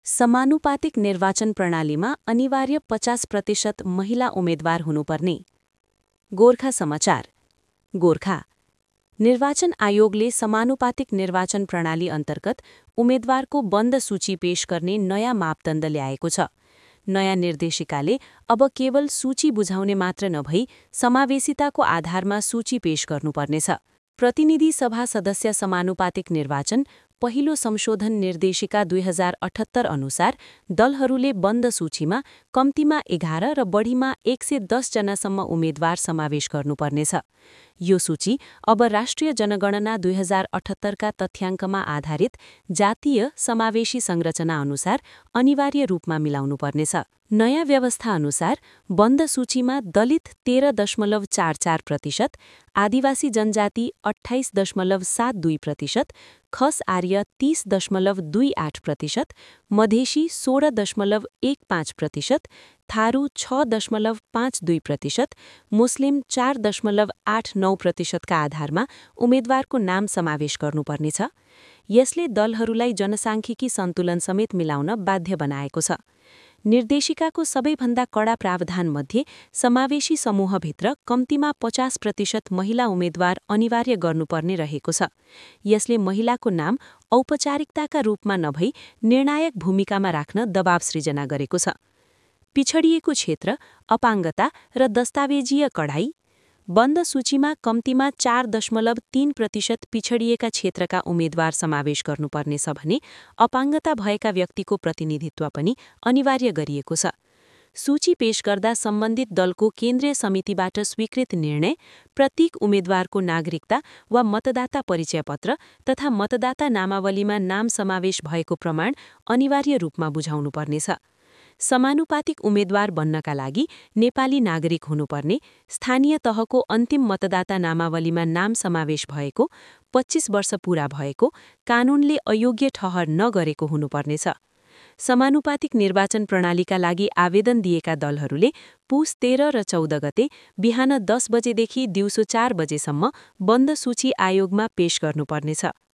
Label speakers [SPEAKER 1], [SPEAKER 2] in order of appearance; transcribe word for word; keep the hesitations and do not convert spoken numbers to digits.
[SPEAKER 1] समानुपातिक निर्वाचन प्रणालीमा अनिवार्य पचास प्रतिशत महिला उम्मेद्वार हुनुपर्ने। गोर्खा समाचार। गोर्खा निर्वाचन आयोगले समानुपातिक निर्वाचन प्रणाली अन्तर्गत उम्मेद्वारको बन्द सूची पेश गर्ने नयाँ मापदण्ड ल्याएको छ। नयाँ निर्देशिकाले अब केवल सूची बुझाउने मात्र नभई समावेशिताको आधारमा सूची पेश गर्नुपर्नेछ। प्रतिनिधि सभा सदस्य समानुपातिक निर्वाचन पहिलो संशोधन निर्देशिका दुई हजार अठहत्तर अनुसार दलहरूले बन्द सूचीमा कम्तीमा एघार र बढीमा एक सय दस जनासम्म उम्मेद्वार समावेश गर्नुपर्नेछ। यो सूची अब राष्ट्रिय जनगणना दुई हजार अठहत्तरका तथ्याङ्कमा आधारित जातीय समावेशी संरचना अनुसार अनिवार्य रूपमा मिलाउनुपर्नेछ। नयाँ व्यवस्था अनुसार बन्द सूचीमा दलित तेह्र दशमलव चार चार प्रतिशत, आदिवासी जनजाति अठाइस दशमलव सात दुई प्रतिशत, खस आर्य तीस दशमलव दुई आठ प्रतिशत, मधेसी सोह्र दशमलव एक पाँच प्रतिशत, थारू छ दशमलव पाँच दुई प्रतिशत, मुस्लिम चार दशमलव आठ नौ प्रतिशतका आधारमा उम्मेद्वारको नाम समावेश गर्नुपर्नेछ। यसले दलहरूलाई जनसाङ्ख्यिकी सन्तुलन समेत मिलाउन बाध्य बनाएको छ। निर्देशिकाको सबैभन्दा कडा प्रावधानमध्ये समावेशी समूहभित्र कम्तीमा पचास प्रतिशत महिला उम्मेद्वार अनिवार्य गर्नुपर्ने रहेको छ। यसले महिलाको नाम औपचारिकताका रूपमा नभई निर्णायक भूमिकामा राख्न दबाव सृजना गरेको छ। पिछडिएको क्षेत्र, अपाङ्गता र दस्तावेजीय कडाई। बन्द सूचीमा कम्तीमा चार दशमलव तीन प्रतिशत पिछडिएका क्षेत्रका उम्मेद्वार समावेश गर्नुपर्नेछ भने अपाङ्गता भएका व्यक्तिको प्रतिनिधित्व पनि अनिवार्य गरिएको छ। सूची पेश गर्दा सम्बन्धित दलको केन्द्रीय समितिबाट स्वीकृत निर्णय, प्रत्येक उम्मेद्वारको नागरिकता वा मतदाता परिचय पत्र तथा मतदाता नामावलीमा नाम समावेश भएको प्रमाण अनिवार्य रूपमा बुझाउनुपर्नेछ। समानुपातिक उम्मेद्वार बन्नका लागि नेपाली नागरिक हुनुपर्ने, स्थानीय तहको अन्तिम मतदाता नामावलीमा नाम समावेश भएको, पच्चीस वर्ष पूरा भएको, कानूनले अयोग्य ठहर नगरेको हुनुपर्नेछ। समानुपातिक निर्वाचन प्रणालीका लागि आवेदन दिएका दलहरूले पुस तेह्र र चौध गते बिहान दस बजेदेखि दिउँसो चार बजेसम्म बन्द सूची आयोगमा पेश गर्नुपर्नेछ।